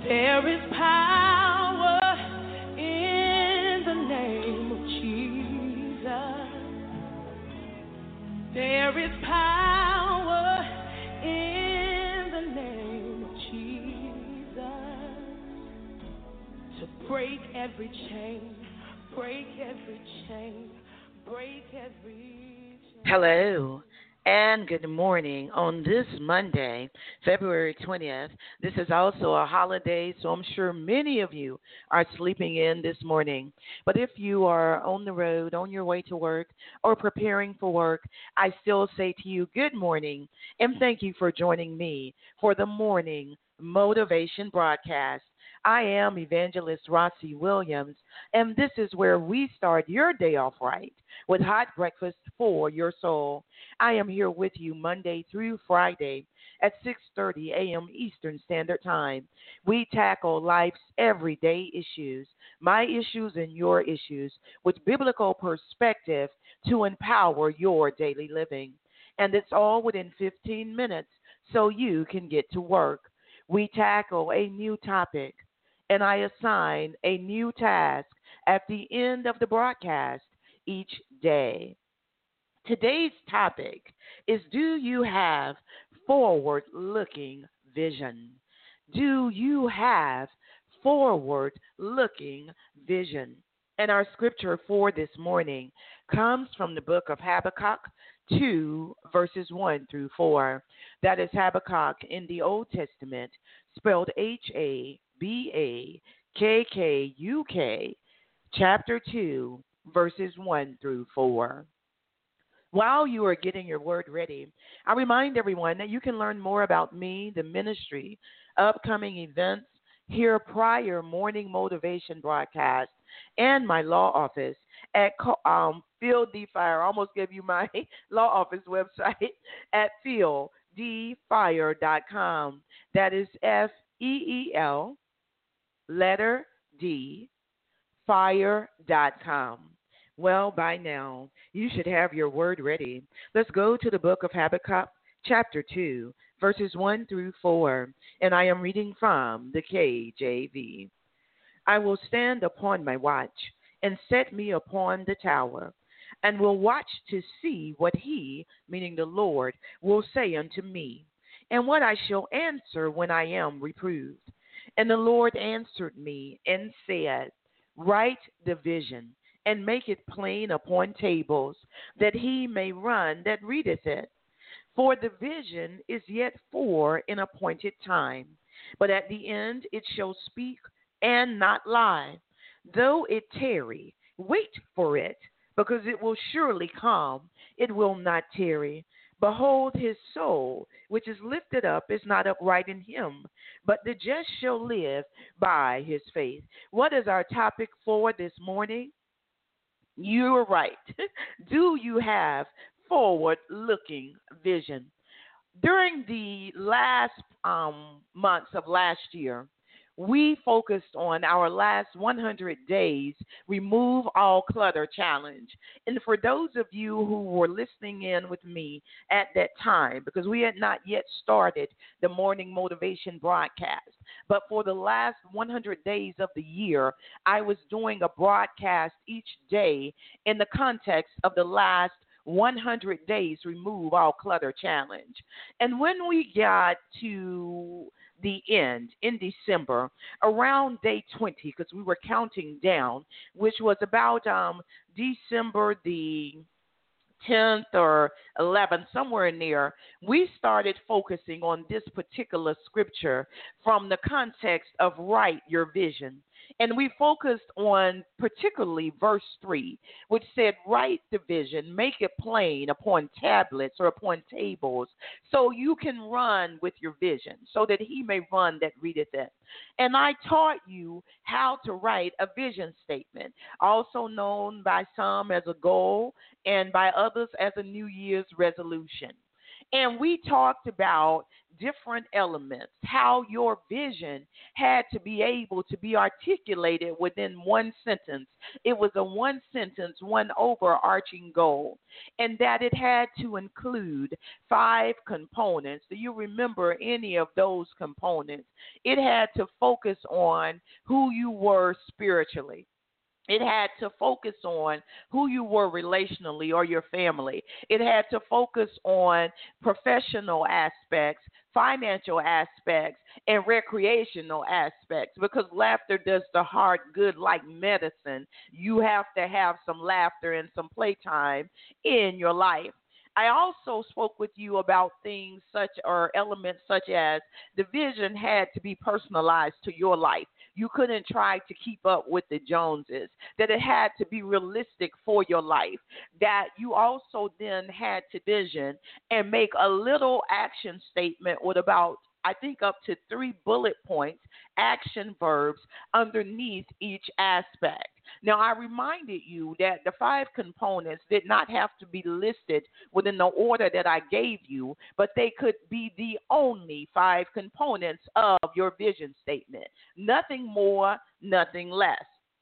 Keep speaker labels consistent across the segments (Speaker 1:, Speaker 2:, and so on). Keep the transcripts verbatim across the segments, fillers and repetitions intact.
Speaker 1: There is power in the name of Jesus. There is power in the name of Jesus to break every chain, break every chain, break every chain.
Speaker 2: Hello and good morning on this Monday, February twentieth. This is also a holiday, so I'm sure many of you are sleeping in this morning. But if you are on the road, on your way to work, or preparing for work, I still say to you, good morning, and thank you for joining me for the morning motivation broadcast. I am Evangelist Rossi Williams, and this is where we start your day off right with hot breakfast for your soul. I am here with you Monday through Friday at six thirty a.m. Eastern Standard Time. We tackle life's everyday issues, my issues and your issues, with biblical perspective to empower your daily living. And it's all within fifteen minutes so you can get to work. We tackle a new topic, and I assign a new task at the end of the broadcast each day. Today's topic is, do you have forward-looking vision? Do you have forward-looking vision? And our scripture for this morning comes from the book of Habakkuk two, verses one through four. That is Habakkuk in the Old Testament, spelled H A B A K K U K, chapter two, verses one through four. While you are getting your word ready, I remind everyone that you can learn more about me, the ministry, upcoming events, hear prior morning motivation broadcasts, and my law office at um, Field D Fire. I almost gave you my law office website at field d fire dot com. That is F E E L, letter D, fire dot com. Well, by now, you should have your word ready. Let's go to the book of Habakkuk, chapter two, verses one through four, and I am reading from the K J V. I will stand upon my watch and set me upon the tower, and will watch to see what he, meaning the Lord, will say unto me, and what I shall answer when I am reproved. And the Lord answered me and said, write the vision, and make it plain upon tables, that he may run that readeth it. For the vision is yet for an appointed time, but at the end it shall speak and not lie. Though it tarry, wait for it, because it will surely come, it will not tarry. Behold, his soul, which is lifted up, is not upright in him, but the just shall live by his faith. What is our topic for this morning? You're right. Do you have forward-looking vision? During the last um, months of last year, we focused on our last one hundred days Remove All Clutter Challenge. And for those of you who were listening in with me at that time, because we had not yet started the morning motivation broadcast, but for the last one hundred days of the year, I was doing a broadcast each day in the context of the last one hundred days Remove All Clutter Challenge. And when we got to the end in December, around day twenty, because we were counting down, which was about um, December the tenth or eleventh, somewhere in there, we started focusing on this particular scripture from the context of write your vision. And we focused on particularly verse three, which said, write the vision, make it plain upon tablets or upon tables, so you can run with your vision, so that he may run that readeth it. And I taught you how to write a vision statement, also known by some as a goal and by others as a New Year's resolution. And we talked about different elements, how your vision had to be able to be articulated within one sentence. It was a one sentence, one overarching goal, and that it had to include five components. Do you remember any of those components? It had to focus on who you were spiritually. It had to focus on who you were relationally or your family. It had to focus on professional aspects, financial aspects, and recreational aspects, because laughter does the heart good like medicine. You have to have some laughter and some playtime in your life. I also spoke with you about things such or elements such as the vision had to be personalized to your life. You couldn't try to keep up with the Joneses, that it had to be realistic for your life, that you also then had to vision and make a little action statement with about, I think, up to three bullet points, action verbs underneath each aspect. Now, I reminded you that the five components did not have to be listed within the order that I gave you, but they could be the only five components of your vision statement. Nothing more, nothing less.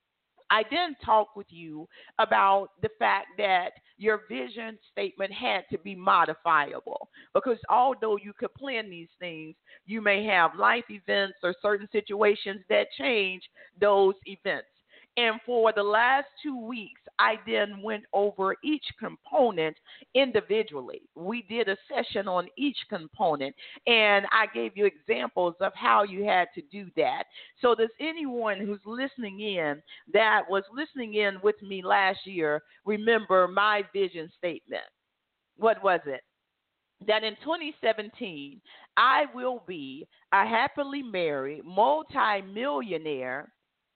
Speaker 2: I then talked with you about the fact that your vision statement had to be modifiable, because although you could plan these things, you may have life events or certain situations that change those events. And for the last two weeks, I then went over each component individually. We did a session on each component, and I gave you examples of how you had to do that. So does anyone who's listening in that was listening in with me last year remember my vision statement? What was it? That in twenty seventeen, I will be a happily married, multi-millionaire,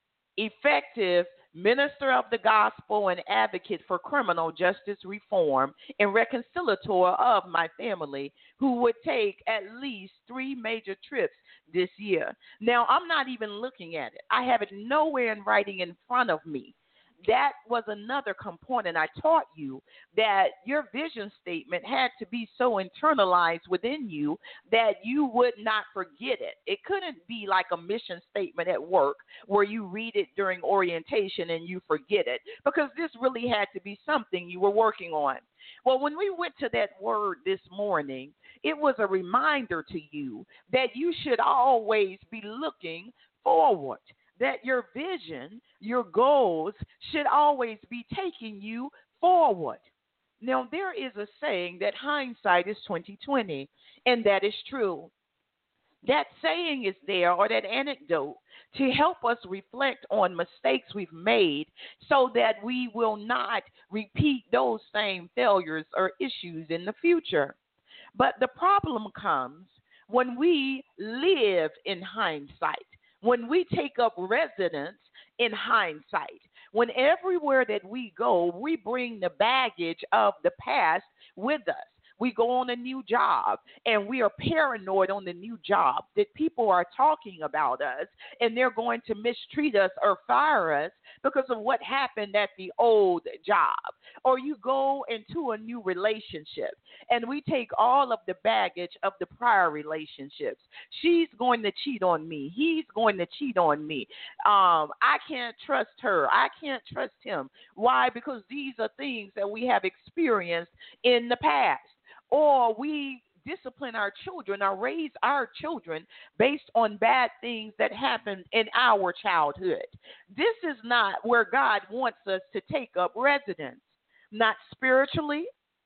Speaker 2: effective minister of the gospel and advocate for criminal justice reform and reconciliator of my family, who would take at least three major trips this year. Now, I'm not even looking at it. I have it nowhere in writing in front of me. That was another component I taught you, that your vision statement had to be so internalized within you that you would not forget it. It couldn't be like a mission statement at work where you read it during orientation and you forget it, because this really had to be something you were working on. Well, when we went to that word this morning, it was a reminder to you that you should always be looking forward, that your vision, your goals should always be taking you forward. Now, there is a saying that hindsight is twenty twenty, and that is true. That saying is there, or that anecdote, to help us reflect on mistakes we've made so that we will not repeat those same failures or issues in the future. But the problem comes when we live in hindsight, when we take up residence in hindsight, when everywhere that we go, we bring the baggage of the past with us. We go on a new job and we are paranoid on the new job that people are talking about us and they're going to mistreat us or fire us because of what happened at the old job. Or you go into a new relationship and we take all of the baggage of the prior relationships. She's going to cheat on me. He's going to cheat on me. Um, I can't trust her. I can't trust him. Why? Because these are things that we have experienced in the past. Or we discipline our children or raise our children based on bad things that happened in our childhood. This is not where God wants us to take up residence, not spiritually,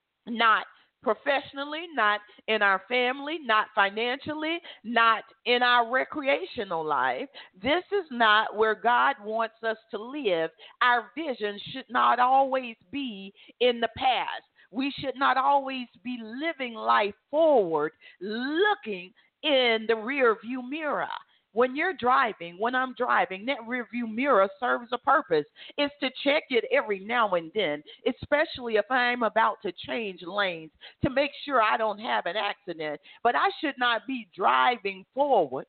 Speaker 2: not professionally, not in our family, not financially, not in our recreational life. This is not where God wants us to live. Our vision should not always be in the past. We should not always be living life forward, looking in the rear view mirror. When you're driving, when I'm driving, that rear view mirror serves a purpose. It's to check it every now and then, especially if I'm about to change lanes, to make sure I don't have an accident. But I should not be driving forward,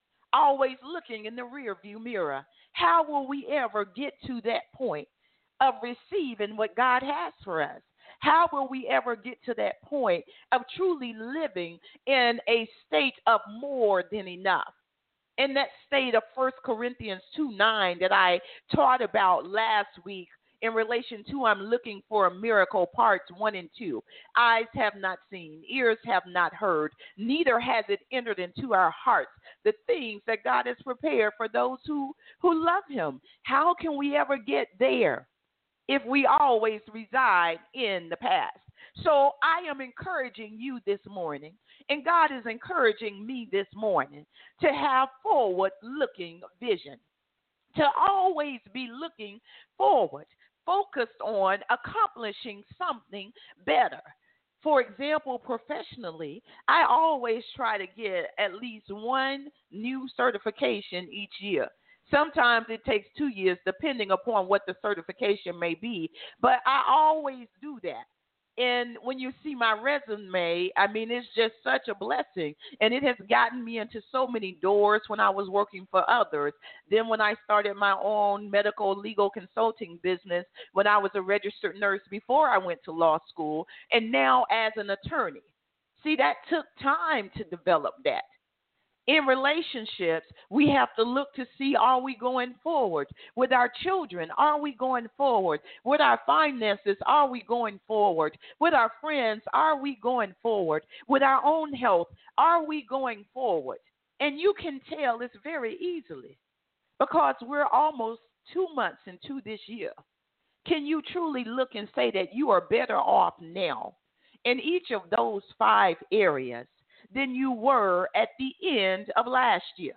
Speaker 2: always looking in the rear view mirror. How will we ever get to that point of receiving what God has for us? How will we ever get to that point of truly living in a state of more than enough? In that state of First Corinthians two nine that I taught about last week in relation to I'm looking for a miracle, parts one and two. Eyes have not seen, ears have not heard, neither has it entered into our hearts the things that God has prepared for those who, who love him. How can we ever get there if we always reside in the past? So I am encouraging you this morning, and God is encouraging me this morning to have forward-looking vision, to always be looking forward, focused on accomplishing something better. For example, professionally, I always try to get at least one new certification each year. Sometimes it takes two years, depending upon what the certification may be, but I always do that. And when you see my resume, I mean, it's just such a blessing. And it has gotten me into so many doors when I was working for others. Then when I started my own medical legal consulting business, when I was a registered nurse before I went to law school, and now as an attorney. See, that took time to develop that. In relationships, we have to look to see, are we going forward? With our children, are we going forward? With our finances, are we going forward? With our friends, are we going forward? With our own health, are we going forward? And you can tell this very easily because we're almost two months into this year. Can you truly look and say that you are better off now in each of those five areas than you were at the end of last year?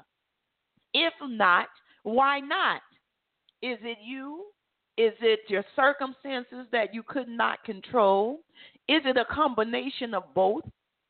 Speaker 2: If not, why not? Is it you? Is it your circumstances that you could not control? Is it a combination of both?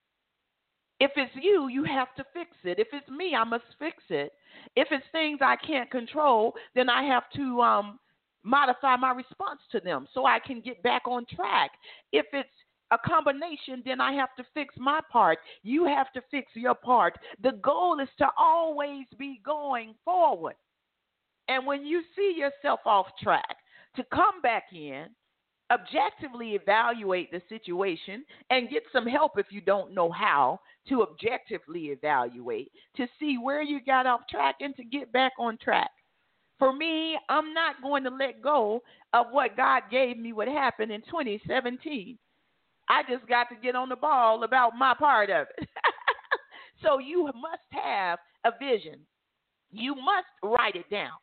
Speaker 2: If it's you, you have to fix it. If it's me, I must fix it. If it's things I can't control, then I have to um, modify my response to them so I can get back on track. If it's a combination, then I have to fix my part. You have to fix your part. The goal is to always be going forward. And when you see yourself off track, to come back in, objectively evaluate the situation, and get some help if you don't know how to objectively evaluate, to see where you got off track and to get back on track. For me, I'm not going to let go of what God gave me what happened in twenty seventeen. I just got to get on the ball about my part of it. So you must have a vision. You must write it down.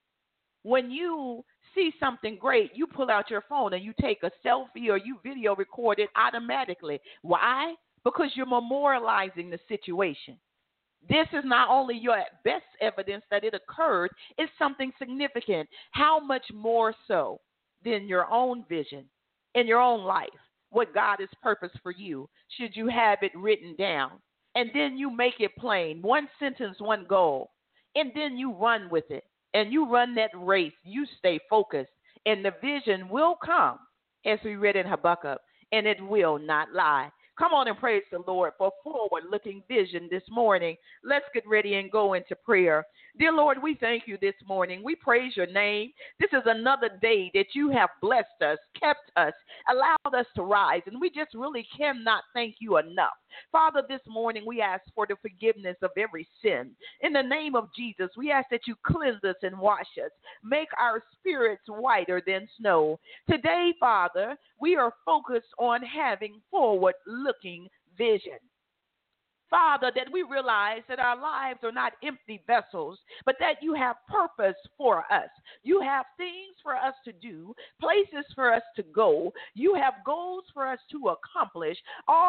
Speaker 2: When you see something great, you pull out your phone and you take a selfie or you video record it automatically. Why? Because you're memorializing the situation. This is not only your best evidence that it occurred, it's something significant. How much more so than your own vision in your own life? What God has purposed for you, should you have it written down. And then you make it plain. One sentence, one goal. And then you run with it. And you run that race. You stay focused. And the vision will come, as we read in Habakkuk, and it will not lie. Come on and praise the Lord for forward-looking vision this morning. Let's get ready and go into prayer. Dear Lord, we thank you this morning. We praise your name. This is another day that you have blessed us, kept us, allowed us to rise, and we just really cannot thank you enough. Father, this morning we ask for the forgiveness of every sin. In the name of Jesus, we ask that you cleanse us and wash us. Make our spirits whiter than snow. Today, Father, we are focused on having forward-looking vision. Father, that we realize that our lives are not empty vessels, but that you have purpose for us. You have things for us to do, places for us to go. You have goals for us to accomplish,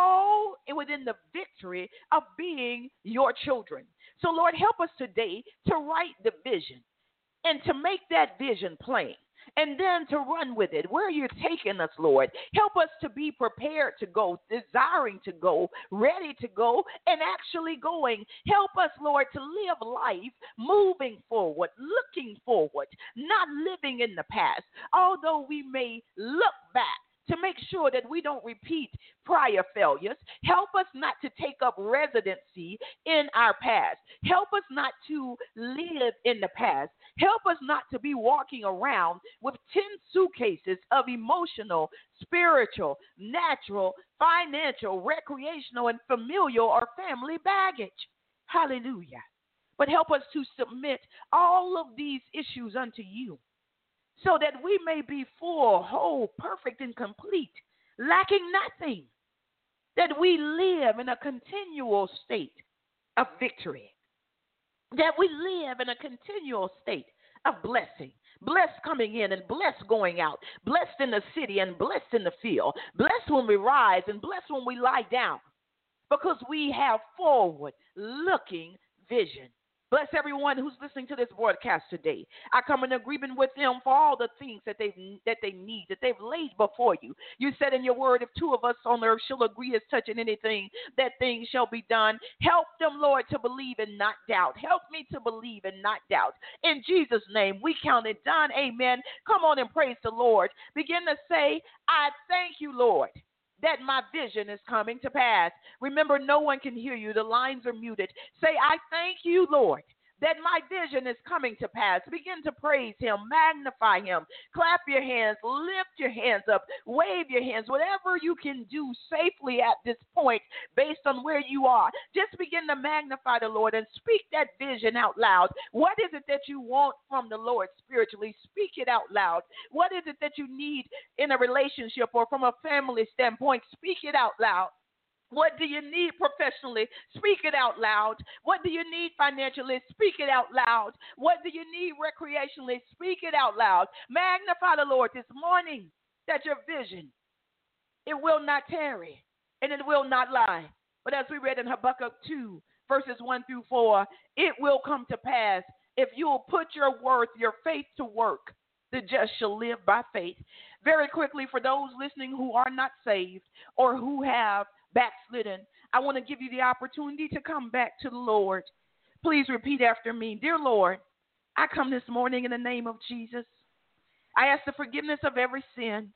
Speaker 2: all within the victory of being your children. So, Lord, help us today to write the vision and to make that vision plain. And then to run with it. Where you're taking us, Lord. Help us to be prepared to go, desiring to go, ready to go, and actually going. Help us, Lord, to live life moving forward, looking forward, not living in the past. Although we may look back to make sure that we don't repeat prior failures. Help us not to take up residency in our past. Help us not to live in the past. Help us not to be walking around with ten suitcases of emotional, spiritual, natural, financial, recreational, and familial or family baggage. Hallelujah. But help us to submit all of these issues unto you so that we may be full, whole, perfect, and complete, lacking nothing, that we live in a continual state of victory, that we live in a continual state of blessing, blessed coming in and blessed going out, blessed in the city and blessed in the field, blessed when we rise and blessed when we lie down, because we have forward-looking vision. Bless everyone who's listening to this broadcast today. I come in agreement with them for all the things that they that they need, that they've laid before you. You said in your word, if two of us on earth shall agree as touching anything, that thing shall be done. Help them, Lord, to believe and not doubt. Help me to believe and not doubt. In Jesus' name, we count it done. Amen. Come on and praise the Lord. Begin to say, I thank you, Lord, that my vision is coming to pass. Remember, no one can hear you. The lines are muted. Say, I thank you, Lord, that my vision is coming to pass. Begin to praise him, magnify him, clap your hands, lift your hands up, wave your hands, whatever you can do safely at this point based on where you are. Just begin to magnify the Lord and speak that vision out loud. What is it that you want from the Lord spiritually? Speak it out loud. What is it that you need in a relationship or from a family standpoint? Speak it out loud. What do you need professionally? Speak it out loud. What do you need financially? Speak it out loud. What do you need recreationally? Speak it out loud. Magnify the Lord this morning that your vision, it will not tarry and it will not lie. But as we read in Habakkuk two, verses one through four, it will come to pass if you will put your worth, your faith to work. The just shall live by faith. Very quickly, for those listening who are not saved or who have backslidden, I want to give you the opportunity to come back to the Lord. Please repeat after me. Dear Lord, I come this morning in the name of Jesus. I ask the forgiveness of every sin.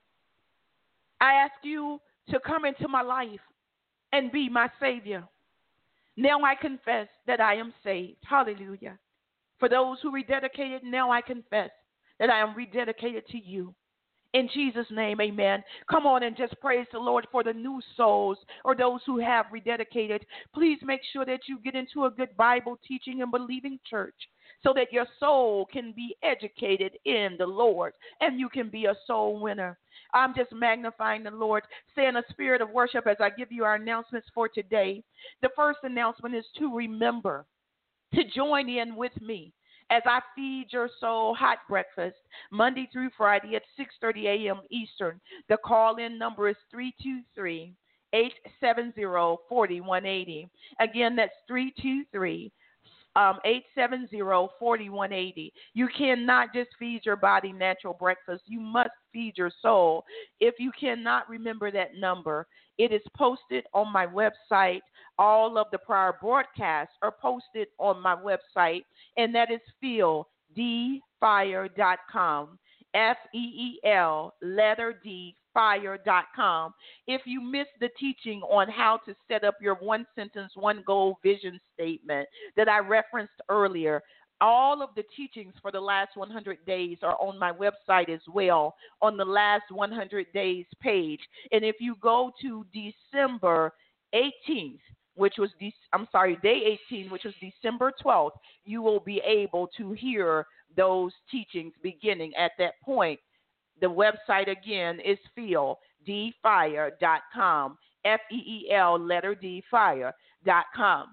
Speaker 2: I ask you to come into my life and be my Savior. Now I confess that I am saved. Hallelujah. For those who rededicated, now I confess that I am rededicated to you. In Jesus' name, amen. Come on and just praise the Lord for the new souls or those who have rededicated. Please make sure that you get into a good Bible teaching and believing church so that your soul can be educated in the Lord and you can be a soul winner. I'm just magnifying the Lord. Stay in a spirit of worship as I give you our announcements for today. The first announcement is to remember to join in with me as I feed your soul hot breakfast Monday through Friday at six thirty a.m. Eastern. The call-in number is three two three, eight seven zero, four one eight zero. Again, that's three two three, eight seven zero, four one eight zero. You cannot just feed your body natural breakfast. You must feed your soul. If you cannot remember that number, it is posted on my website. All of the prior broadcasts are posted on my website, and that is feel d fire dot com, F E E L, letter D, fire dot com. If you missed the teaching on how to set up your one sentence, one goal vision statement that I referenced earlier, all of the teachings for the last one hundred days are on my website as well, on the last one hundred days page. And if you go to December eighteenth, which was, de- I'm sorry, day eighteen, which was December twelfth, you will be able to hear those teachings beginning at that point. The website again is feel d fire dot com, F E E L, letter D, fire dot com.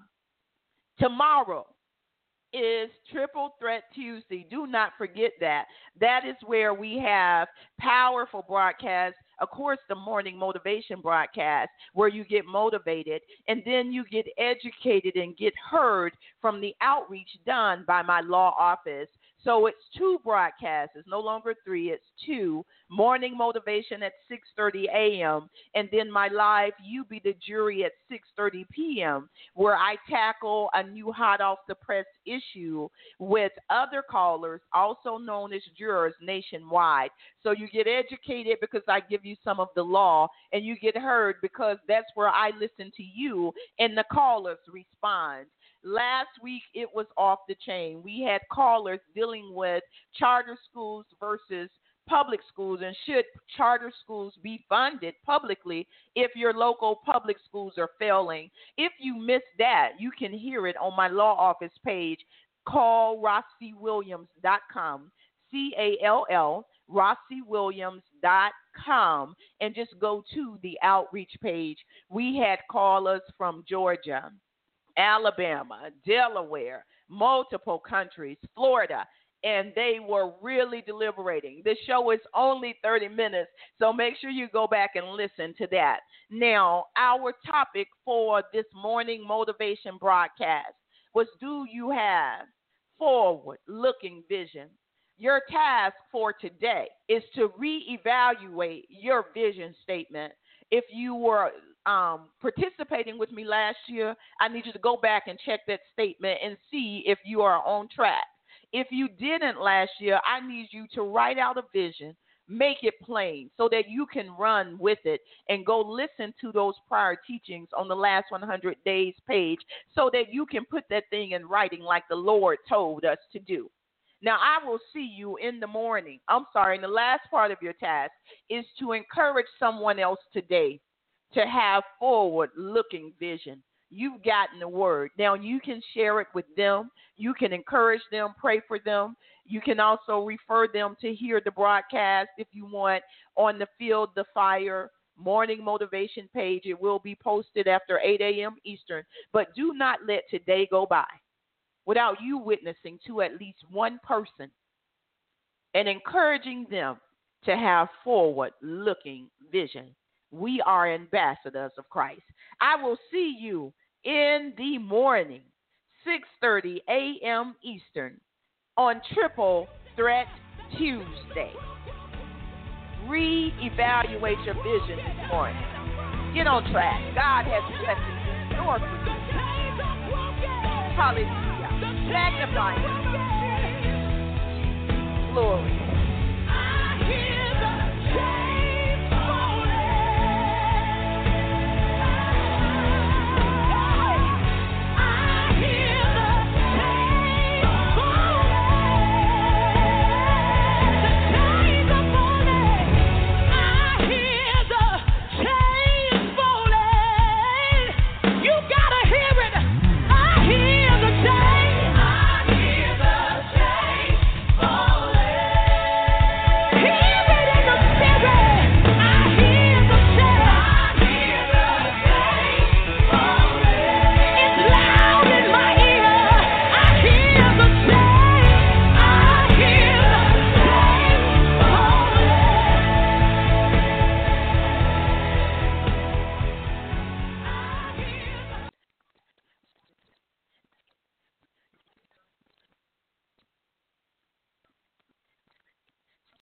Speaker 2: Tomorrow is Triple Threat Tuesday. Do not forget that. That is where we have powerful broadcasts. Of course, the morning motivation broadcast where you get motivated and then you get educated and get heard from the outreach done by my law office. So it's two broadcasts. It's no longer three. It's two. Morning motivation at six thirty a.m. and then my live You Be the Jury at six thirty p.m. where I tackle a new hot off the press issue with other callers, also known as jurors nationwide. So you get educated because I give you some of the law, and you get heard because that's where I listen to you and the callers respond. Last week, it was off the chain. We had callers dealing with charter schools versus public schools, and should charter schools be funded publicly if your local public schools are failing. If you missed that, you can hear it on my law office page. Call Rossi Williams dot com, C A L L, Rossi Williams dot com, and just go to the outreach page. We had callers from Georgia, Alabama, Delaware, multiple countries, Florida, and they were really deliberating. The show is only thirty minutes, so make sure you go back and listen to that. Now, our topic for this morning motivation broadcast was, do you have forward-looking vision? Your task for today is to reevaluate your vision statement. If you were um, participating with me last year, I need you to go back and check that statement and see if you are on track. If you didn't last year, I need you to write out a vision, make it plain so that you can run with it, and go listen to those prior teachings on the last one hundred days page so that you can put that thing in writing like the Lord told us to do. Now, I will see you in the morning. I'm sorry, and the last part of your task is to encourage someone else today to have forward-looking vision. You've gotten the word. Now, you can share it with them. You can encourage them, pray for them. You can also refer them to hear the broadcast if you want on the Field the Fire morning motivation page. It will be posted after eight a.m. Eastern. But do not let today go by without you witnessing to at least one person and encouraging them to have forward-looking vision. We are ambassadors of Christ. I will see you in the morning, six thirty a.m. Eastern, on Triple Threat Tuesday. Reevaluate your vision this morning. Get on track. God has blessings in store for you. Hallelujah. Magnify Him.